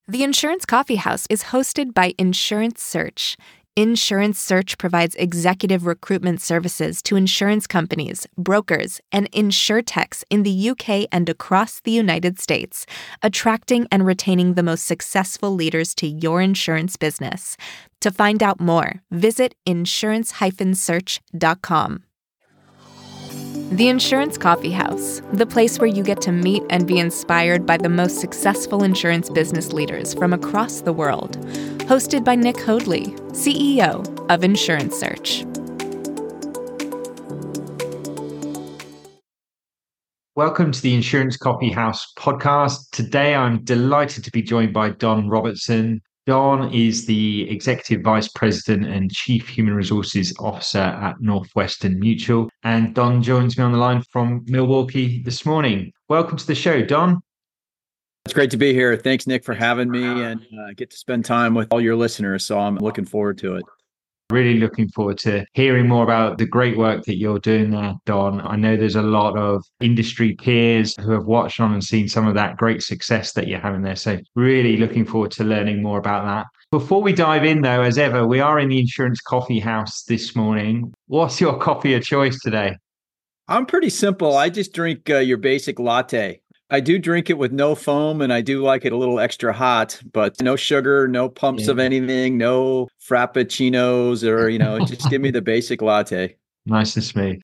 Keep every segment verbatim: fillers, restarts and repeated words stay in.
The Insurance Coffee House is hosted by Insurance Search. Insurance Search provides executive recruitment services to insurance companies, brokers, and insurtechs in the U K and across the United States, attracting and retaining the most successful leaders to your insurance business. To find out more, visit insurance dash search dot com. The Insurance Coffee House, the place where you get to meet and be inspired by the most successful insurance business leaders from across the world. Hosted by Nick Hoadley, C E O of Insurance Search. Welcome to the Insurance Coffee House podcast. Today, I'm delighted to be joined by Don Robertson. Don is the Executive Vice President and Chief Human Resources Officer at Northwestern Mutual. And Don joins me on the line from Milwaukee this morning. Welcome to the show, Don. It's great to be here. Thanks, Nick, for having me and uh, get to spend time with all your listeners. So I'm looking forward to it. Really looking forward to hearing more about the great work that you're doing there, Don. I know there's a lot of industry peers who have watched on and seen some of that great success that you're having there. So really looking forward to learning more about that. Before we dive in, though, as ever, we are in the Insurance Coffee House this morning. What's your coffee of choice today? I'm pretty simple. I just drink uh, your basic latte. I do drink it with no foam, and I do like it a little extra hot, but no sugar, no pumps yeah. of anything, no frappuccinos, or, you know, just give me the basic latte. Nice and smooth.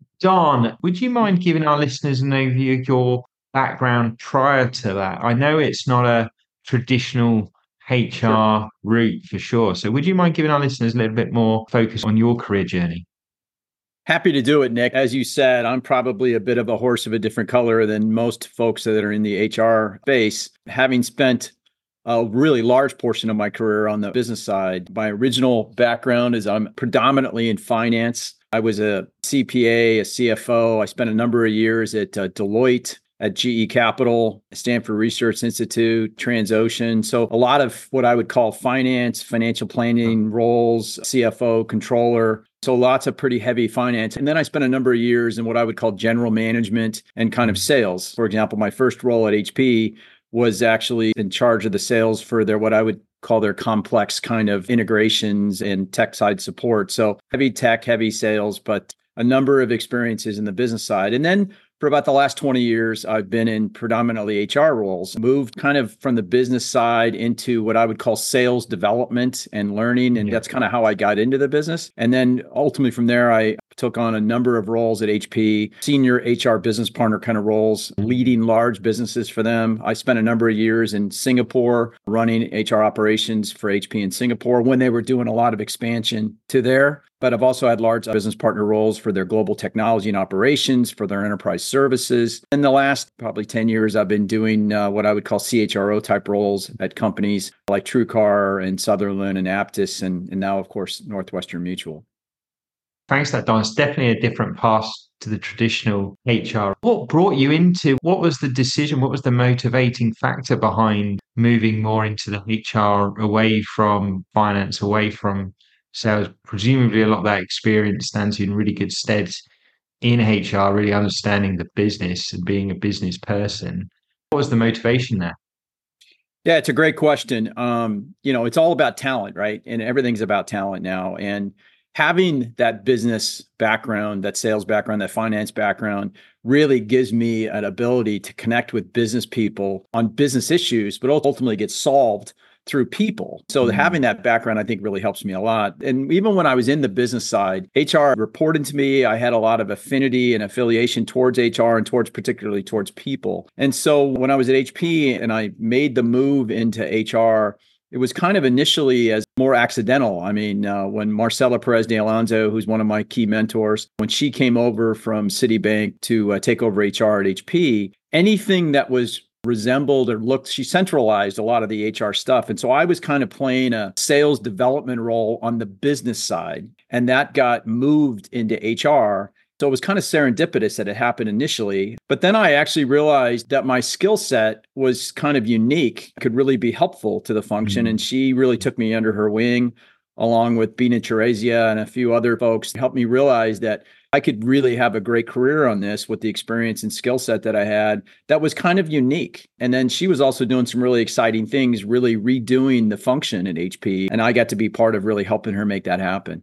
Don, would you mind giving our listeners an overview of your background prior to that? I know it's not a traditional H R sure. route for sure. So would you mind giving our listeners a little bit more focus on your career journey? Happy to do it, Nick. As you said, I'm probably a bit of a horse of a different color than most folks that are in the H R space. Having spent a really large portion of my career on the business side, my original background is I'm predominantly in finance. I was a C P A, a C F O. I spent a number of years at uh, Deloitte, at G E Capital, Stanford Research Institute, Transocean. So a lot of what I would call finance, financial planning roles, C F O, controller. So lots of pretty heavy finance. And then I spent a number of years in what I would call general management and kind of sales. For example, my first role at H P was actually in charge of the sales for their, what I would call their complex kind of integrations and tech side support. So heavy tech, heavy sales, but a number of experiences in the business side. And then for about the last twenty years, I've been in predominantly H R roles, moved kind of from the business side into what I would call sales development and learning. And yeah. that's kind of how I got into the business. And then ultimately from there, I took on a number of roles at H P, senior H R business partner kind of roles, leading large businesses for them. I spent a number of years in Singapore running H R operations for H P in Singapore when they were doing a lot of expansion to there. But I've also had large business partner roles for their global technology and operations, for their enterprise services. In the last probably ten years, I've been doing uh, what I would call C H R O type roles at companies like TrueCar and Sutherland and Aptus, and, and now, of course, Northwestern Mutual. Thanks for that, Don. It's definitely a different path to the traditional H R. What brought you into, what was the decision, what was the motivating factor behind moving more into the H R, away from finance, away from sales? Presumably a lot of that experience stands you in really good stead in H R, really understanding the business and being a business person. What was the motivation there? Yeah, it's a great question. Um, you know, it's all about talent, right? And everything's about talent now. And having that business background, that sales background, that finance background really gives me an ability to connect with business people on business issues, but ultimately get solved through people. So mm-hmm. having that background, I think, really helps me a lot. And even when I was in the business side, H R reported to me. I had a lot of affinity and affiliation towards H R and towards particularly towards people. And so when I was at H P and I made the move into H R, it was kind of initially as more accidental. I mean, uh, when Marcela Perez de Alonso, who's one of my key mentors, when she came over from Citibank to uh, take over H R at H P, anything that was resembled or looked, she centralized a lot of the H R stuff. And so I was kind of playing a sales development role on the business side, and that got moved into H R. So it was kind of serendipitous that it happened initially. But then I actually realized that my skill set was kind of unique, could really be helpful to the function. Mm-hmm. And she really took me under her wing, along with Bina Teresia and a few other folks, to help me realize that I could really have a great career on this with the experience and skill set that I had that was kind of unique. And then she was also doing some really exciting things, really redoing the function at H P. And I got to be part of really helping her make that happen.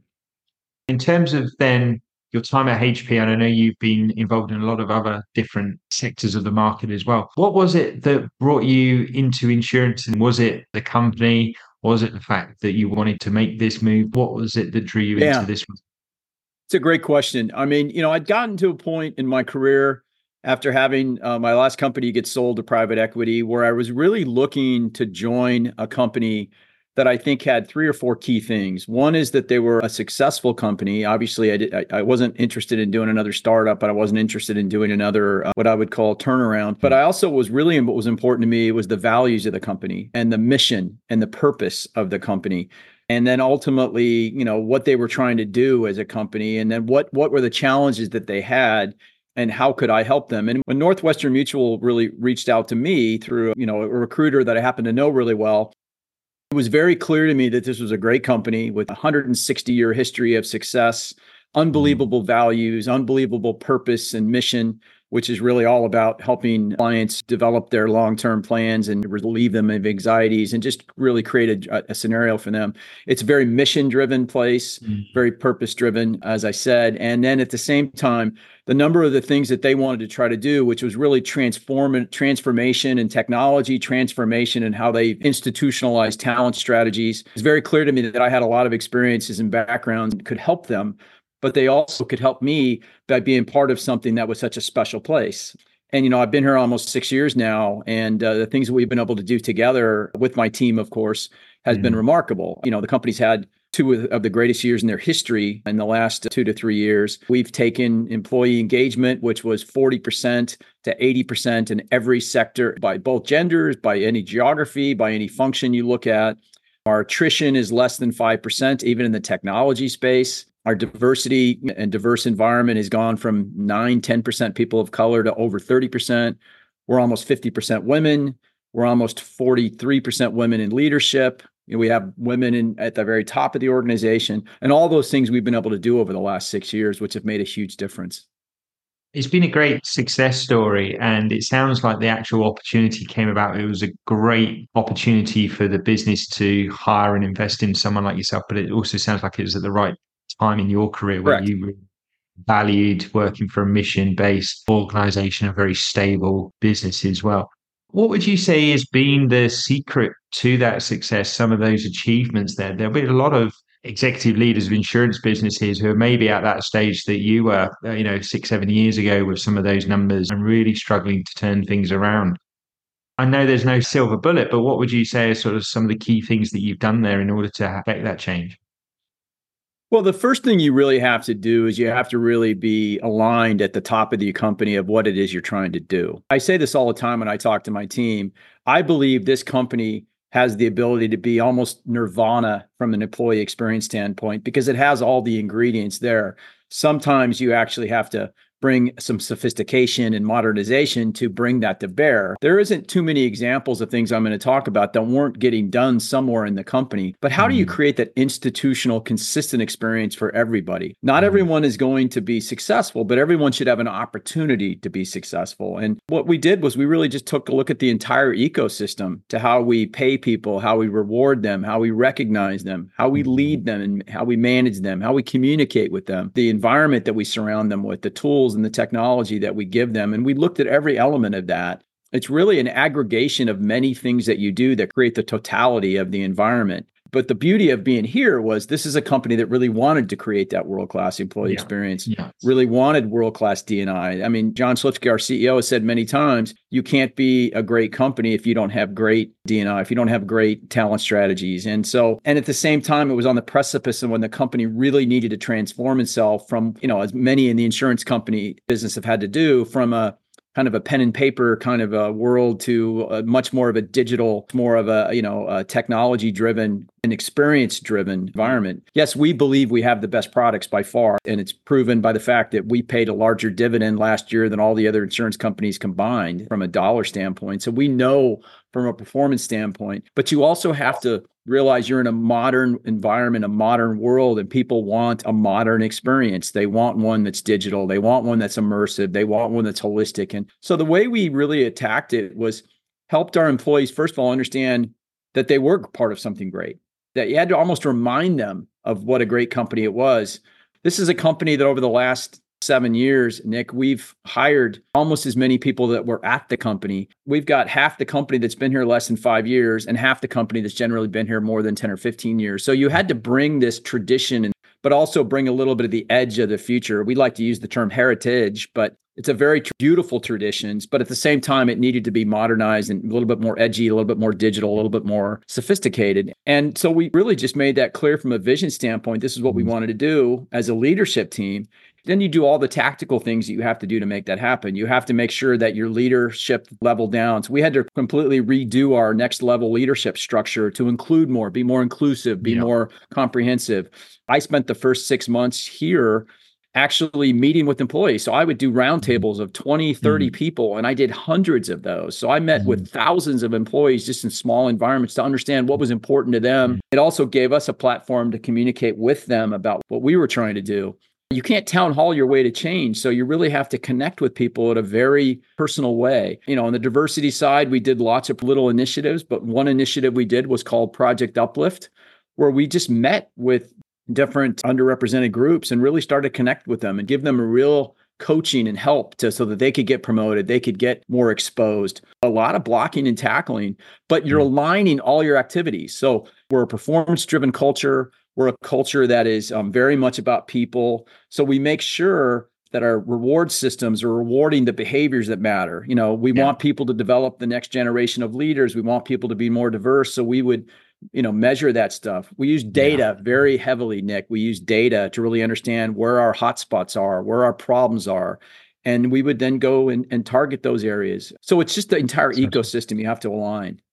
In terms of then your time at H P, and I know you've been involved in a lot of other different sectors of the market as well. What was it that brought you into insurance? And was it the company? Was it the fact that you wanted to make this move? What was it that drew you Yeah. into this one? It's a great question. I mean, you know, I'd gotten to a point in my career after having uh, my last company get sold to private equity where I was really looking to join a company that I think had three or four key things. One is that they were a successful company. Obviously, I, did, I, I wasn't interested in doing another startup, but I wasn't interested in doing another, uh, what I would call turnaround. But I also was really, what was important to me was the values of the company and the mission and the purpose of the company. And then ultimately, you know, what they were trying to do as a company, and then what what were the challenges that they had, and how could I help them? And when Northwestern Mutual really reached out to me through, you know, a recruiter that I happen to know really well, it was very clear to me that this was a great company with a one hundred sixty year history of success, unbelievable values, unbelievable purpose and mission, which is really all about helping clients develop their long-term plans and relieve them of anxieties and just really create a, a scenario for them. It's a very mission-driven place, mm-hmm. very purpose-driven, as I said. And then at the same time, the number of the things that they wanted to try to do, which was really transform transformation and technology transformation and how they institutionalize talent strategies, it's very clear to me that I had a lot of experiences and backgrounds that could help them. But they also could help me by being part of something that was such a special place. And, you know, I've been here almost six years now, and uh, the things that we've been able to do together with my team, of course, has mm. been remarkable. You know, the company's had two of the greatest years in their history in the last two to three years. We've taken employee engagement, which was forty percent to eighty percent in every sector by both genders, by any geography, by any function you look at. Our attrition is less than five percent, even in the technology space. Our diversity and diverse environment has gone from nine, ten percent people of color to over thirty percent. We're almost fifty percent women. We're almost forty-three percent women in leadership. You know, we have women in at the very top of the organization, and all those things we've been able to do over the last six years, which have made a huge difference. It's been a great success story, and it sounds like the actual opportunity came about. It was a great opportunity for the business to hire and invest in someone like yourself, but it also sounds like it was at the right time in your career where Correct. You valued working for a mission-based organization, a very stable business as well. What would you say has been the secret to that success, some of those achievements there? There'll be a lot of executive leaders of insurance businesses who are maybe at that stage that you were, you know, six, seven years ago with some of those numbers and really struggling to turn things around. I know there's no silver bullet, but what would you say are sort of some of the key things that you've done there in order to affect that change? Well, the first thing you really have to do is you have to really be aligned at the top of the company of what it is you're trying to do. I say this all the time when I talk to my team. I believe this company has the ability to be almost nirvana from an employee experience standpoint because it has all the ingredients there. Sometimes you actually have to bring some sophistication and modernization to bring that to bear. There isn't too many examples of things I'm going to talk about that weren't getting done somewhere in the company. But how mm-hmm. do you create that institutional, consistent experience for everybody? Not mm-hmm. everyone is going to be successful, but everyone should have an opportunity to be successful. And what we did was we really just took a look at the entire ecosystem to how we pay people, how we reward them, how we recognize them, how we mm-hmm. lead them, and how we manage them, how we communicate with them, the environment that we surround them with, the tools and the technology that we give them. And we looked at every element of that. It's really an aggregation of many things that you do that create the totality of the environment. But the beauty of being here was this is a company that really wanted to create that world-class employee yeah. experience, yeah. really wanted world-class D and I. I mean, John Slipsky, our C E O, has said many times, you can't be a great company if you don't have great D and I, if you don't have great talent strategies. And so, and at the same time, it was on the precipice of when the company really needed to transform itself from, you know, as many in the insurance company business have had to do, from a kind of a pen and paper kind of a world to a much more of a digital, more of a, you know, a technology driven and experience driven environment. Yes, we believe we have the best products by far. And it's proven by the fact that we paid a larger dividend last year than all the other insurance companies combined from a dollar standpoint. So we know from a performance standpoint. But you also have to realize you're in a modern environment, a modern world, and people want a modern experience. They want one that's digital. They want one that's immersive. They want one that's holistic. And so the way we really attacked it was helped our employees, first of all, understand that they were part of something great, that you had to almost remind them of what a great company it was. This is a company that over the last seven years, Nick, we've hired almost as many people that were at the company. We've got half the company that's been here less than five years and half the company that's generally been here more than ten or fifteen years. So you had to bring this tradition, and, but also bring a little bit of the edge of the future. We like to use the term heritage, but it's a very tr- beautiful traditions, but at the same time, it needed to be modernized and a little bit more edgy, a little bit more digital, a little bit more sophisticated. And so we really just made that clear from a vision standpoint. This is what we wanted to do as a leadership team. Then you do all the tactical things that you have to do to make that happen. You have to make sure that your leadership level down. So we had to completely redo our next level leadership structure to include more, be more inclusive, be yeah. more comprehensive. I spent the first six months here actually meeting with employees. So I would do roundtables of twenty, thirty mm-hmm. people, and I did hundreds of those. So I met mm-hmm. with thousands of employees just in small environments to understand what was important to them. Mm-hmm. It also gave us a platform to communicate with them about what we were trying to do. You can't town hall your way to change. So you really have to connect with people in a very personal way. You know, on the diversity side, we did lots of little initiatives, but one initiative we did was called Project Uplift, where we just met with different underrepresented groups and really started to connect with them and give them a real coaching and help to so that they could get promoted, they could get more exposed. A lot of blocking and tackling, but you're mm-hmm. aligning all your activities. So we're a performance-driven culture. We're a culture that is um, very much about people. So we make sure that our reward systems are rewarding the behaviors that matter. You know, we yeah. want people to develop the next generation of leaders. We want people to be more diverse. So we would, you know, measure that stuff. We use data yeah. very heavily, Nick. We use data to really understand where our hotspots are, where our problems are. And we would then go and, and target those areas. So it's just the entire That's ecosystem you have to align.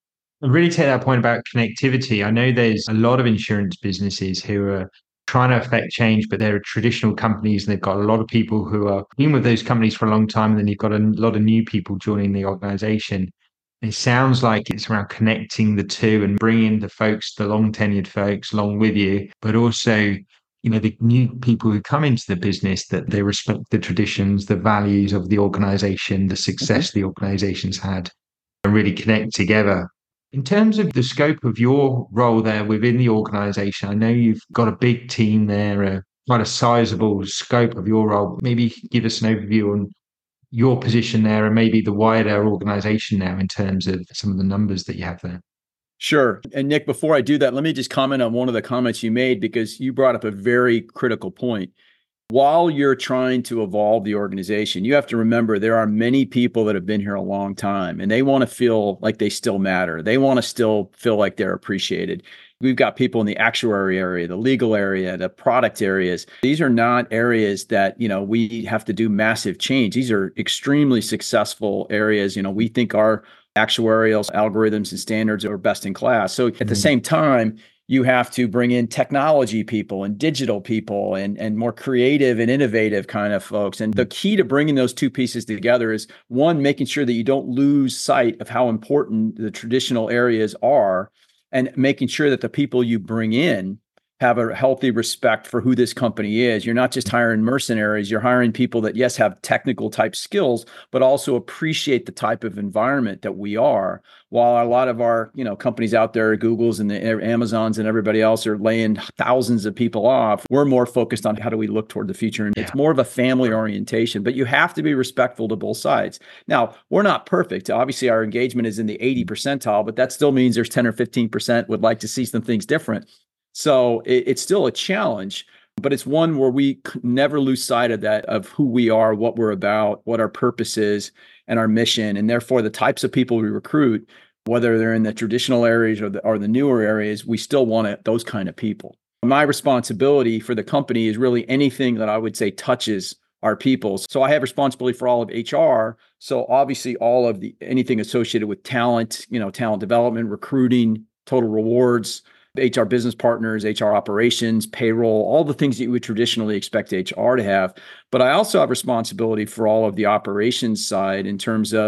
I really take that point about connectivity. I know there's a lot of insurance businesses who are trying to affect change, but they're traditional companies and they've got a lot of people who are been with those companies for a long time. And then you've got a lot of new people joining the organization. It sounds like it's around connecting the two and bringing the folks, the long tenured folks along with you, but also, you know, the new people who come into the business, that they respect the traditions, the values of the organization, the success mm-hmm. the organization's had, and really connect together. In terms of the scope of your role there within the organization, I know you've got a big team there, uh, quite a sizable scope of your role. Maybe give us an overview on your position there and maybe the wider organization now in terms of some of the numbers that you have there. Sure. And Nick, before I do that, let me just comment on one of the comments you made, because you brought up a very critical point. While you're trying to evolve the organization, you have to remember there are many people that have been here a long time and they want to feel like they still matter. They want to still feel like they're appreciated. We've got people in the actuary area, the legal area, the product areas. These are not areas that, you know, we have to do massive change. These are extremely successful areas. You know, we think our actuarial algorithms and standards are best in class. So at mm-hmm. the same time, you have to bring in technology people and digital people and, and more creative and innovative kind of folks. And the key to bringing those two pieces together is, one, making sure that you don't lose sight of how important the traditional areas are, and making sure that the people you bring in have a healthy respect for who this company is. You're not just hiring mercenaries, you're hiring people that, yes, have technical type skills, but also appreciate the type of environment that we are. While a lot of our, you know, companies out there, Googles and the Amazons and everybody else are laying thousands of people off, we're more focused on how do we look toward the future. And yeah. it's more of a family orientation, but you have to be respectful to both sides. Now, we're not perfect. Obviously, our engagement is in the eighty percentile, but that still means there's ten or fifteen percent would like to see some things different. So it, it's still a challenge, but it's one where we never lose sight of that, of who we are, what we're about, what our purpose is, and our mission. And therefore, the types of people we recruit, whether they're in the traditional areas or the, or the newer areas, we still want it, those kind of people. My responsibility for the company is really anything that I would say touches our people. So I have responsibility for all of H R. So obviously all of the anything associated with talent, you know, talent development, recruiting, total rewards, H R business partners, H R operations, payroll, all the things that you would traditionally expect H R to have. But I also have responsibility for all of the operations side in terms of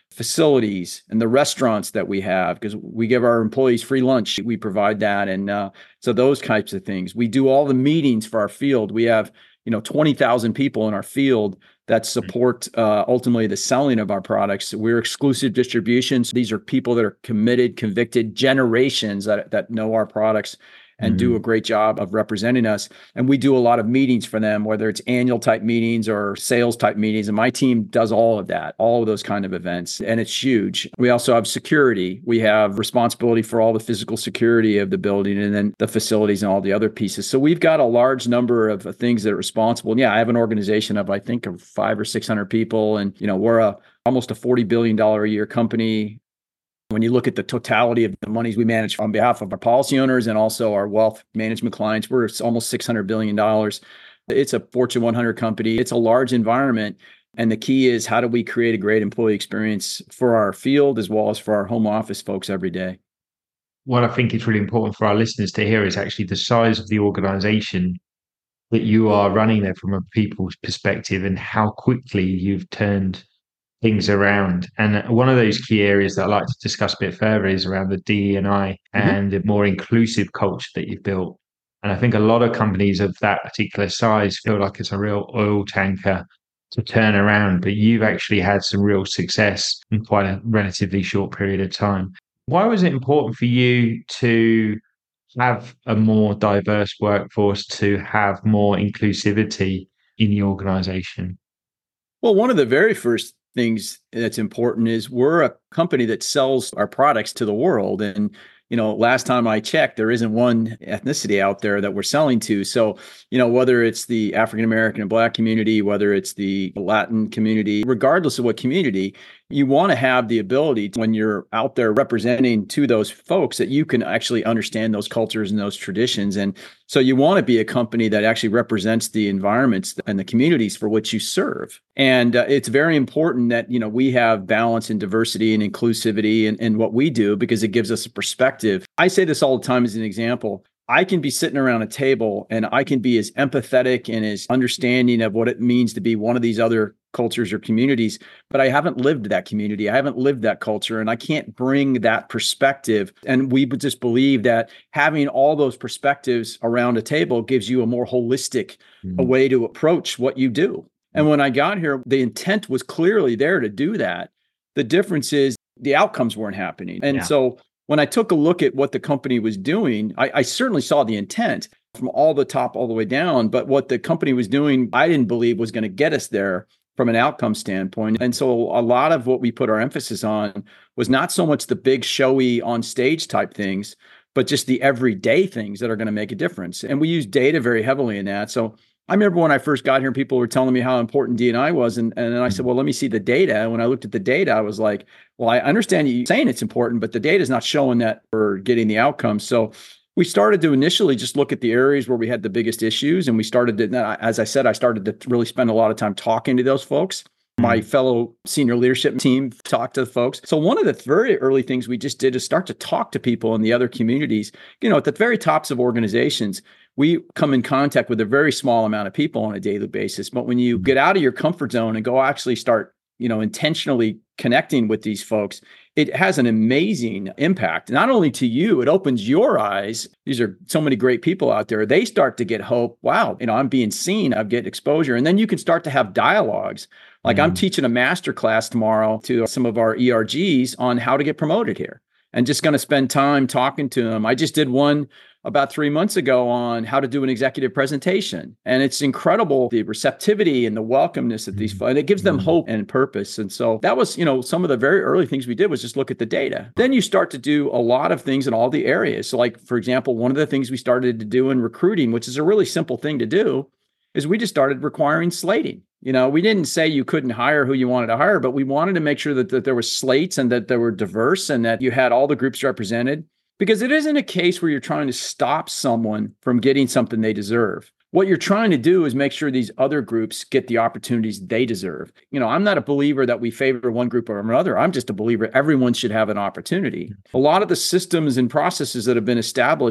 facilities and the restaurants that we have, because we give our employees free lunch. We provide that. And uh, so those types of things. We do all the meetings for our field. We have, you know, twenty thousand people in our field that support uh, ultimately the selling of our products. We're exclusive distributions. These are people that are committed, convicted generations that, that know our products and mm-hmm. do a great job of representing us. And we do a lot of meetings for them, whether it's annual type meetings or sales type meetings. And my team does all of that, all of those kind of events. And it's huge. We also have security. We have responsibility for all the physical security of the building and then the facilities and all the other pieces. So we've got a large number of things that are responsible. And yeah, I have an organization of, I think, of five or six hundred people. And, you know, we're a almost a forty billion dollars a year company. When you look at the totality of the monies we manage on behalf of our policy owners and also our wealth management clients, we're almost six hundred billion dollars. It's a Fortune one hundred company. It's a large environment. And the key is, how do we create a great employee experience for our field as well as for our home office folks every day? What I think is really important for our listeners to hear is actually the size of the organization that you are running there from a people's perspective and how quickly you've turned things around. And one of those key areas that I like to discuss a bit further is around the D E and I mm-hmm. and the more inclusive culture that you've built. And I think a lot of companies of that particular size feel like it's a real oil tanker to turn around, but you've actually had some real success in quite a relatively short period of time. Why was it important for you to have a more diverse workforce, to have more inclusivity in the organization? Well, one of the very first things that's important is we're a company that sells our products to the world. And, you know, last time I checked, there isn't one ethnicity out there that we're selling to. So, you know, whether it's the African-American and Black community, whether it's the Latin community, regardless of what community, you want to have the ability to, when you're out there representing to those folks, that you can actually understand those cultures and those traditions. And so you want to be a company that actually represents the environments and the communities for which you serve. And uh, it's very important that, you know, we have balance and diversity and inclusivity in, in what we do, because it gives us a perspective. I say this all the time as an example. I can be sitting around a table and I can be as empathetic and as understanding of what it means to be one of these other cultures or communities, but I haven't lived that community. I haven't lived that culture, and I can't bring that perspective. And we would just believe that having all those perspectives around a table gives you a more holistic mm-hmm. a way to approach what you do. Mm-hmm. And when I got here, the intent was clearly there to do that. The difference is the outcomes weren't happening. And yeah. so when I took a look at what the company was doing, I, I certainly saw the intent from all the top all the way down. But what the company was doing, I didn't believe was going to get us there from an outcome standpoint. And so a lot of what we put our emphasis on was not so much the big showy on stage type things, but just the everyday things that are going to make a difference. And we use data very heavily in that. So I remember when I first got here, people were telling me how important D and I was. And, and then I said, well, let me see the data. And when I looked at the data, I was like, well, I understand you saying it's important, but the data is not showing that we're getting the outcomes. So we started to initially just look at the areas where we had the biggest issues. And we started to, as I said, I started to really spend a lot of time talking to those folks. My fellow senior leadership team talked to the folks. So one of the very early things we just did is start to talk to people in the other communities. You know, at the very tops of organizations, we come in contact with a very small amount of people on a daily basis. But when you get out of your comfort zone and go actually start, you know, intentionally connecting with these folks, it has an amazing impact. Not only to you, it opens your eyes. These are so many great people out there. They start to get hope. Wow, you know, I'm being seen. I get exposure. And then you can start to have dialogues. Like mm. I'm teaching a master class tomorrow to some of our E R Gs on how to get promoted here, and just going to spend time talking to them. I just did one about three months ago on how to do an executive presentation. And it's incredible, the receptivity and the welcomeness of these, and it gives them hope and purpose. And so that was, you know, some of the very early things we did was just look at the data. Then you start to do a lot of things in all the areas. So like, for example, one of the things we started to do in recruiting, which is a really simple thing to do, is we just started requiring slating. You know, we didn't say you couldn't hire who you wanted to hire, but we wanted to make sure that, that there were slates and that they were diverse and that you had all the groups represented. Because it isn't a case where you're trying to stop someone from getting something they deserve. What you're trying to do is make sure these other groups get the opportunities they deserve. You know, I'm not a believer that we favor one group or another. I'm just a believer everyone should have an opportunity. A lot of the systems and processes that have been established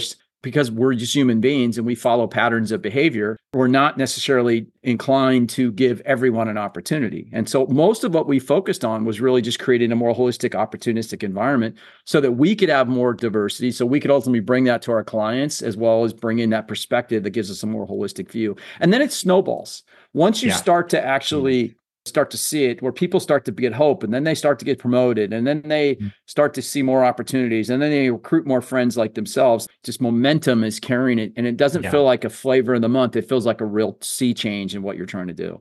because we're just human beings and we follow patterns of behavior, we're not necessarily inclined to give everyone an opportunity. And so most of what we focused on was really just creating a more holistic, opportunistic environment so that we could have more diversity, so we could ultimately bring that to our clients, as well as bring in that perspective that gives us a more holistic view. And then it snowballs. Once you Yeah. start to actually start to see it, where people start to get hope, and then they start to get promoted, and then they start to see more opportunities, and then they recruit more friends like themselves. Just momentum is carrying it, and it doesn't Yeah. feel like a flavor of the month. It feels like a real sea change in what you're trying to do.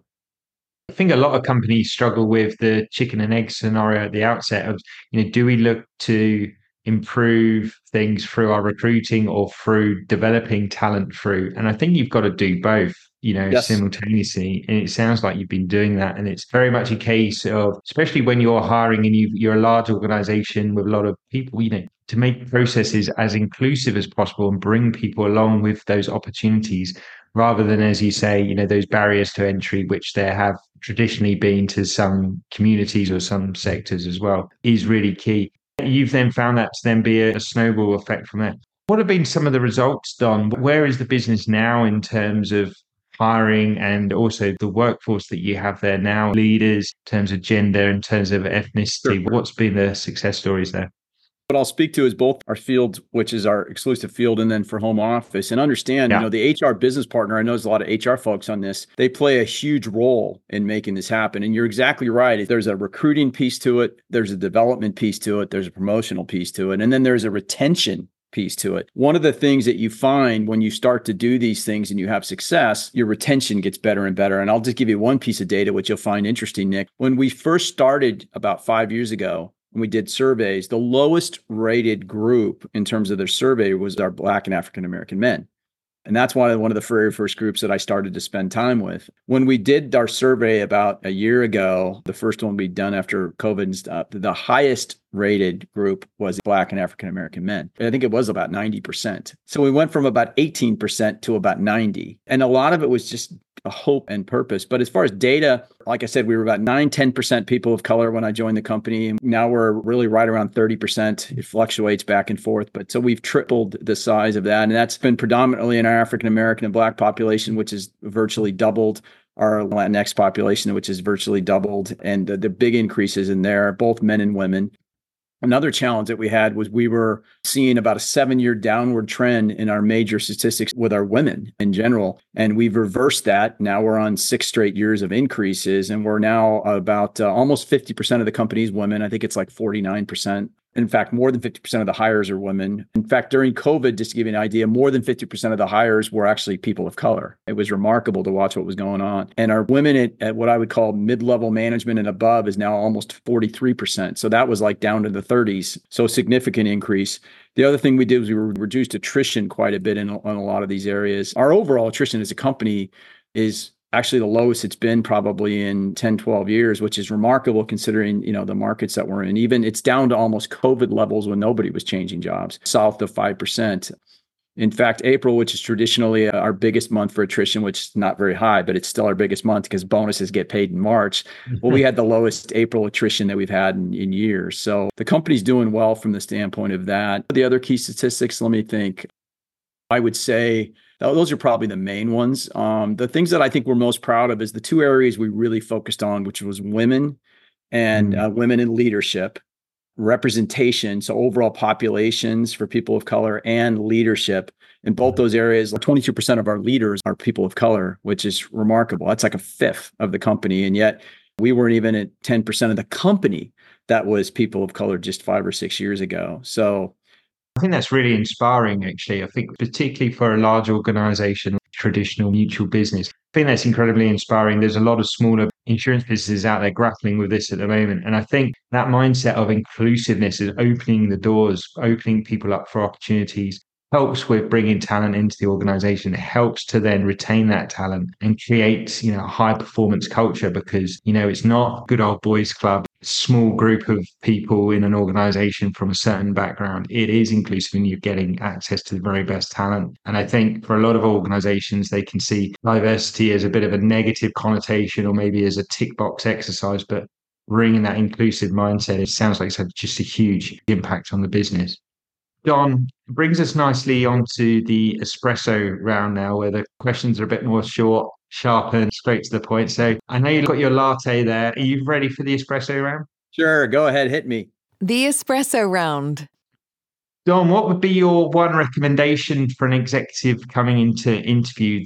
I think a lot of companies struggle with the chicken and egg scenario at the outset of, you know, do we look to improve things through our recruiting or through developing talent through? And I think you've got to do both, you know, Yes. simultaneously. And it sounds like you've been doing that. And it's very much a case of, especially when you're hiring and you you're a large organization with a lot of people, you know, to make processes as inclusive as possible and bring people along with those opportunities, rather than, as you say, you know, those barriers to entry, which there have traditionally been to some communities or some sectors as well, is really key. You've then found that to then be a, a snowball effect from there. What have been some of the results, Don? Where is the business now in terms of hiring and also the workforce that you have there now, leaders, in terms of gender, in terms of ethnicity? Sure. What's been the success stories there? What I'll speak to is both our field, which is our exclusive field, and then for home office. And understand, Yeah. you know, the H R business partner, I know there's a lot of H R folks on this, they play a huge role in making this happen. And you're exactly right. There's a recruiting piece to it, there's a development piece to it, there's a promotional piece to it, and then there's a retention piece to it. One of the things that you find when you start to do these things and you have success, your retention gets better and better. And I'll just give you one piece of data, which you'll find interesting, Nick. When we first started about five years ago, when we did surveys, the lowest rated group in terms of their survey was our Black and African American men. And that's one of, one of the very first groups that I started to spend time with. When we did our survey about a year ago, the first one we'd done after COVID and stuff, the highest rated group was Black and African American men. I think it was about ninety percent. So we went from about eighteen percent to about ninety. And a lot of it was just a hope and purpose. But as far as data, like I said, we were about nine, ten percent people of color when I joined the company. And now we're really right around thirty percent. It fluctuates back and forth. But so we've tripled the size of that. And that's been predominantly in our African American and Black population, which is virtually doubled. Our Latinx population, which is virtually doubled. And the, the big increases in there, both men and women. Another challenge that we had was we were seeing about a seven-year downward trend in our major statistics with our women in general. And we've reversed that. Now we're on six straight years of increases. And we're now about uh, almost fifty percent of the company's women. I think it's like forty-nine percent. In fact, more than fifty percent of the hires are women. In fact, during COVID, just to give you an idea, more than fifty percent of the hires were actually people of color. It was remarkable to watch what was going on. And our women at, at what I would call mid-level management and above is now almost forty-three percent. So that was like down to the thirties. So significant increase. The other thing we did was we reduced attrition quite a bit in, in a lot of these areas. Our overall attrition as a company is actually the lowest it's been probably in ten, twelve years, which is remarkable considering, you know, the markets that we're in. Even it's down to almost COVID levels when nobody was changing jobs, south of five percent. In fact, April, which is traditionally our biggest month for attrition, which is not very high, but it's still our biggest month because bonuses get paid in March. Well, we had the lowest April attrition that we've had in, in years. So the company's doing well from the standpoint of that. The other key statistics, let me think. I would say those are probably the main ones. Um, the things that I think we're most proud of is the two areas we really focused on, which was women and mm. uh, women in leadership, representation, so overall populations for people of color, and leadership. In both those areas, like twenty-two percent of our leaders are people of color, which is remarkable. That's like a fifth of the company. And yet we weren't even at ten percent of the company that was people of color just five or six years ago. So I think that's really inspiring, actually. I think particularly for a large organization, traditional mutual business, I think that's incredibly inspiring. There's a lot of smaller insurance businesses out there grappling with this at the moment. And I think that mindset of inclusiveness is opening the doors, opening people up for opportunities, helps with bringing talent into the organization. It helps to then retain that talent and create, you know, a high performance culture, because, you know, it's not good old boys club, small group of people in an organization from a certain background. It is inclusive and you're getting access to the very best talent. And I think for a lot of organizations, they can see diversity as a bit of a negative connotation or maybe as a tick box exercise, but bringing that inclusive mindset, it sounds like it's had just a huge impact on the business. Don, brings us nicely onto the espresso round now, where the questions are a bit more short, sharp, and straight to the point. So I know you've got your latte there. Are you ready for the espresso round? Sure, go ahead, hit me. The espresso round. Don, what would be your one recommendation for an executive coming into interview?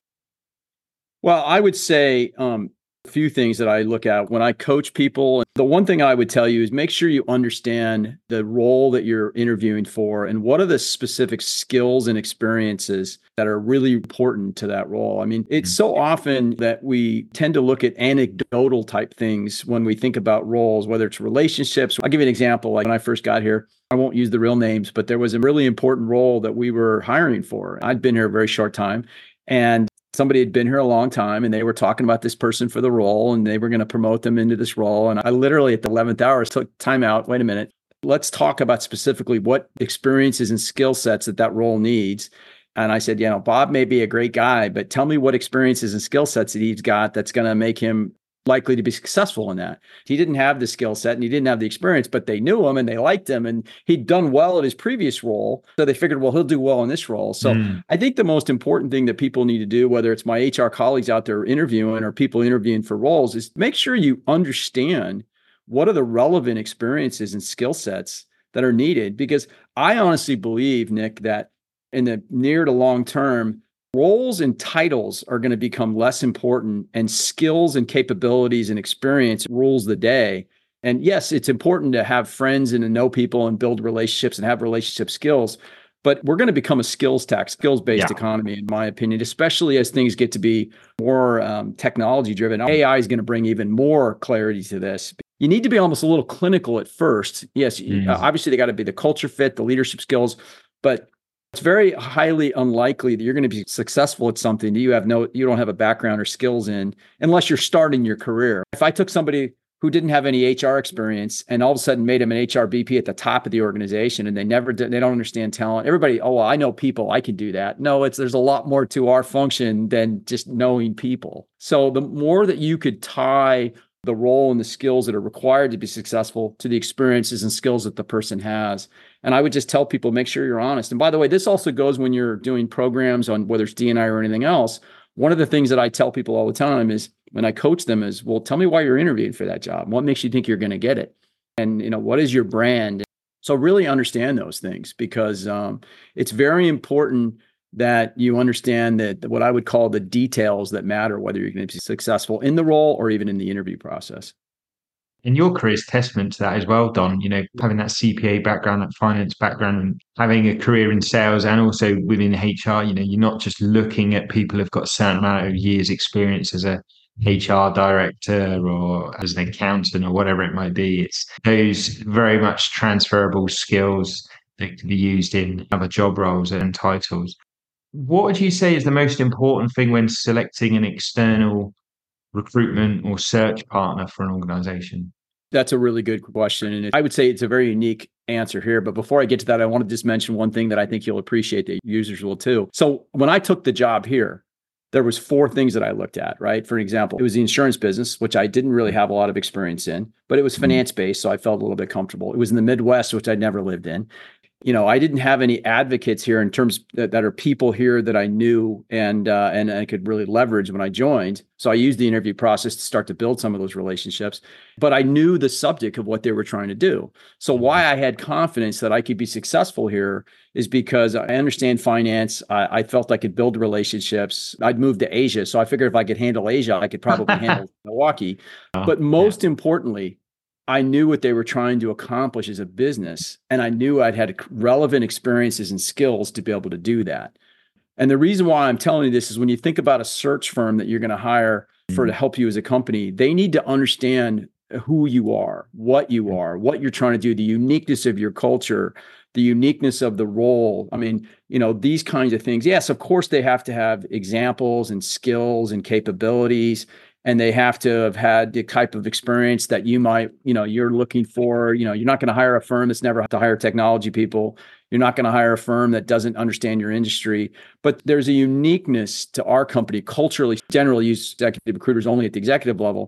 Well, I would say um, a few things that I look at when I coach people. The one thing I would tell you is make sure you understand the role that you're interviewing for and what are the specific skills and experiences that are really important to that role. I mean, it's so often that we tend to look at anecdotal type things when we think about roles, whether it's relationships. I'll give you an example. Like when I first got here, I won't use the real names, but there was a really important role that we were hiring for. I'd been here a very short time, and somebody had been here a long time, and they were talking about this person for the role, and they were going to promote them into this role. And I literally at the eleventh hour took time out. Wait a minute. Let's talk about specifically what experiences and skill sets that that role needs. And I said, you know, Bob may be a great guy, but tell me what experiences and skill sets that he's got that's going to make him likely to be successful in that. He didn't have the skill set and he didn't have the experience, but they knew him and they liked him and he'd done well at his previous role. So they figured, well, he'll do well in this role. So mm. I think the most important thing that people need to do, whether it's my H R colleagues out there interviewing or people interviewing for roles, is make sure you understand what are the relevant experiences and skill sets that are needed. Because I honestly believe, Nick, that in the near to long term, roles and titles are going to become less important and skills and capabilities and experience rules the day. And yes, it's important to have friends and to know people and build relationships and have relationship skills, but we're going to become a skills tax, skills-based yeah. economy, in my opinion, especially as things get to be more um, technology driven. A I is going to bring even more clarity to this. You need to be almost a little clinical at first. Yes, mm. uh, obviously they got to be the culture fit, the leadership skills, but it's very highly unlikely that you're going to be successful at something that you have no, you don't have a background or skills in, unless you're starting your career. If I took somebody who didn't have any H R experience and all of a sudden made him an H R V P at the top of the organization, and they never did, they don't understand talent. Everybody, oh, well, I know people, I can do that. No, it's there's a lot more to our function than just knowing people. So the more that you could tie the role and the skills that are required to be successful to the experiences and skills that the person has. And I would just tell people, make sure you're honest. And by the way, this also goes when you're doing programs on whether it's D and I or anything else. One of the things that I tell people all the time is when I coach them is, well, tell me why you're interviewing for that job. What makes you think you're going to get it? And, you know, what is your brand? So really understand those things, because um, it's very important that you understand that what I would call the details that matter, whether you're going to be successful in the role or even in the interview process. And your career is testament to that as well, Don. You know, having that C P A background, that finance background, and having a career in sales and also within H R, you know, you're not just looking at people who've got a certain amount of years experience as a H R director or as an accountant or whatever it might be. It's those very much transferable skills that can be used in other job roles and titles. What would you say is the most important thing when selecting an external recruitment or search partner for an organization? That's a really good question. And I would say it's a very unique answer here. But before I get to that, I want to just mention one thing that I think you'll appreciate, that users will too. So when I took the job here, there was four things that I looked at, right? For example, it was the insurance business, which I didn't really have a lot of experience in, but it was finance-based, so I felt a little bit comfortable. It was in the Midwest, which I'd never lived in. You know, I didn't have any advocates here in terms that, that are people here that I knew and uh, and I could really leverage when I joined. So I used the interview process to start to build some of those relationships. But I knew the subject of what they were trying to do. So why I had confidence that I could be successful here is because I understand finance. I, I felt I could build relationships. I'd moved to Asia, so I figured if I could handle Asia, I could probably handle Milwaukee. Oh, but most yeah. importantly, I knew what they were trying to accomplish as a business, and I knew I'd had relevant experiences and skills to be able to do that. And the reason why I'm telling you this is when you think about a search firm that you're going to hire for to help you as a company, they need to understand who you are, what you are, what you're trying to do, the uniqueness of your culture, the uniqueness of the role. I mean, you know, these kinds of things. Yes, of course, they have to have examples and skills and capabilities, and they have to have had the type of experience that you might, you know, you're looking for. You know, you're not going to hire a firm that's never had to hire technology people. You're not going to hire a firm that doesn't understand your industry. But there's a uniqueness to our company culturally. Generally, use executive recruiters only at the executive level.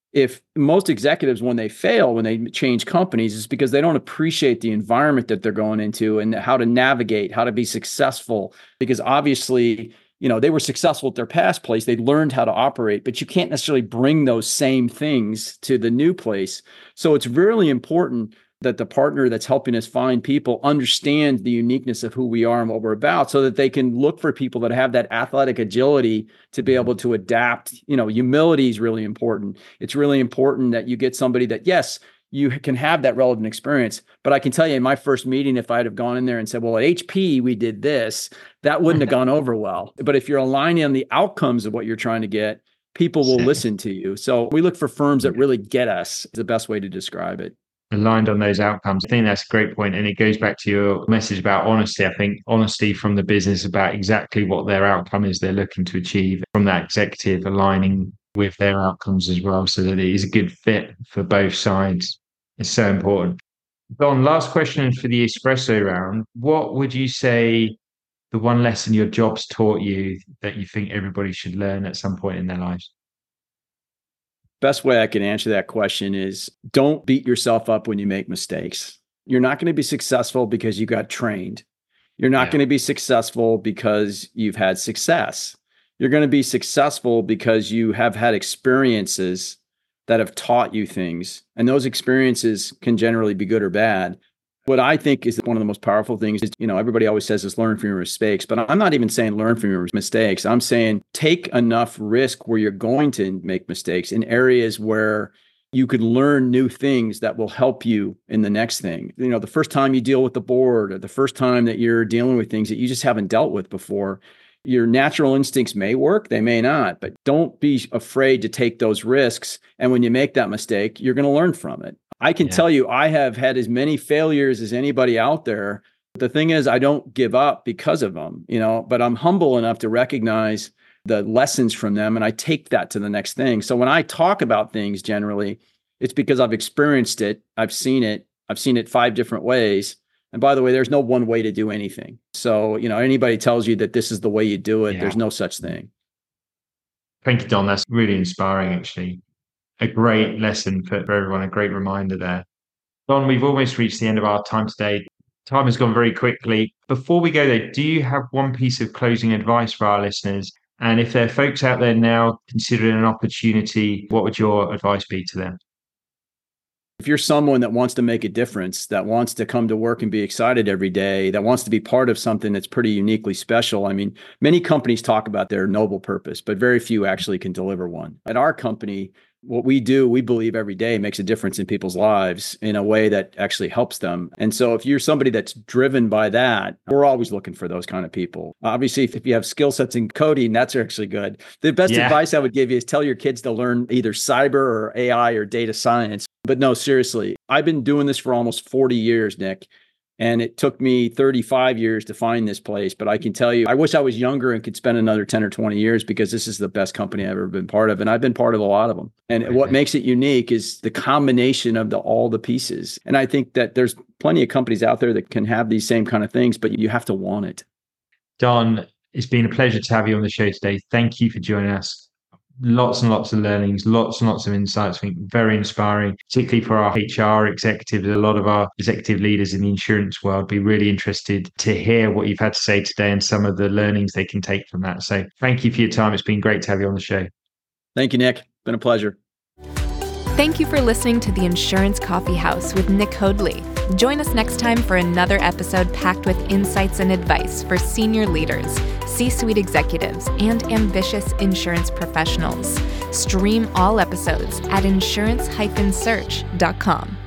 if most executives, when they fail, when they change companies, is because they don't appreciate the environment that they're going into and how to navigate, how to be successful. Because obviously, you know, they were successful at their past place. They learned how to operate, but you can't necessarily bring those same things to the new place. So it's really important that the partner that's helping us find people understand the uniqueness of who we are and what we're about, so that they can look for people that have that athletic agility to be able to adapt. You know, humility is really important. It's really important that you get somebody that, yes, you can have that relevant experience. But I can tell you, in my first meeting, if I'd have gone in there and said, well, at H P, we did this, that wouldn't have gone over well. But if you're aligning on the outcomes of what you're trying to get, people will listen to you. So we look for firms that really get us, is the best way to describe it. Aligned on those outcomes. I think that's a great point. And it goes back to your message about honesty. I think honesty from the business about exactly what their outcome is they're looking to achieve, from that executive aligning with their outcomes as well, so that it is a good fit for both sides. It's so important. Don, last question for the espresso round. What would you say the one lesson your job's taught you that you think everybody should learn at some point in their lives? Best way I can answer that question is, don't beat yourself up when you make mistakes. You're not going to be successful because you got trained. You're not yeah. going to be successful because you've had success. You're going to be successful because you have had experiences that have taught you things. And those experiences can generally be good or bad. What I think is one of the most powerful things is, you know, everybody always says is learn from your mistakes, but I'm not even saying learn from your mistakes. I'm saying take enough risk where you're going to make mistakes in areas where you could learn new things that will help you in the next thing. You know, the first time you deal with the board, or the first time that you're dealing with things that you just haven't dealt with before, your natural instincts may work, they may not, but don't be afraid to take those risks. And when you make that mistake, you're going to learn from it. I can yeah. tell you, I have had as many failures as anybody out there. The thing is, I don't give up because of them, you know, but I'm humble enough to recognize the lessons from them, and I take that to the next thing. So when I talk about things, generally, it's because I've experienced it. I've seen it. I've seen it five different ways. And by the way, there's no one way to do anything. So, you know, anybody tells you that this is the way you do it, yeah. there's no such thing. Thank you, Don. That's really inspiring, actually. A great lesson for, for everyone, a great reminder there. Don, we've almost reached the end of our time today. Time has gone very quickly. Before we go there, do you have one piece of closing advice for our listeners? And if there are folks out there now considering an opportunity, what would your advice be to them? If you're someone that wants to make a difference, that wants to come to work and be excited every day, that wants to be part of something that's pretty uniquely special. I mean, many companies talk about their noble purpose, but very few actually can deliver one. At our company, what we do, we believe every day makes a difference in people's lives in a way that actually helps them. And so if you're somebody that's driven by that, we're always looking for those kind of people. Obviously, if you have skill sets in coding, that's actually good. The best yeah. advice I would give you is tell your kids to learn either cyber or A I or data science. But no, seriously, I've been doing this for almost forty years, Nick. And it took me thirty-five years to find this place. But I can tell you, I wish I was younger and could spend another ten or twenty years, because this is the best company I've ever been part of. And I've been part of a lot of them. And okay. what makes it unique is the combination of the, all the pieces. And I think that there's plenty of companies out there that can have these same kind of things, but you have to want it. Don, it's been a pleasure to have you on the show today. Thank you for joining us. Lots and lots of learnings, lots and lots of insights. I think very inspiring, particularly for our H R executives. A lot of our executive leaders in the insurance world be really interested to hear what you've had to say today and some of the learnings they can take from that. So thank you for your time. It's been great to have you on the show. Thank you, Nick. Been a pleasure. Thank you for listening to the Insurance Coffee House with Nick Hoadley. Join us next time for another episode packed with insights and advice for senior leaders, C-suite executives, and ambitious insurance professionals. Stream all episodes at insurance dash search dot com.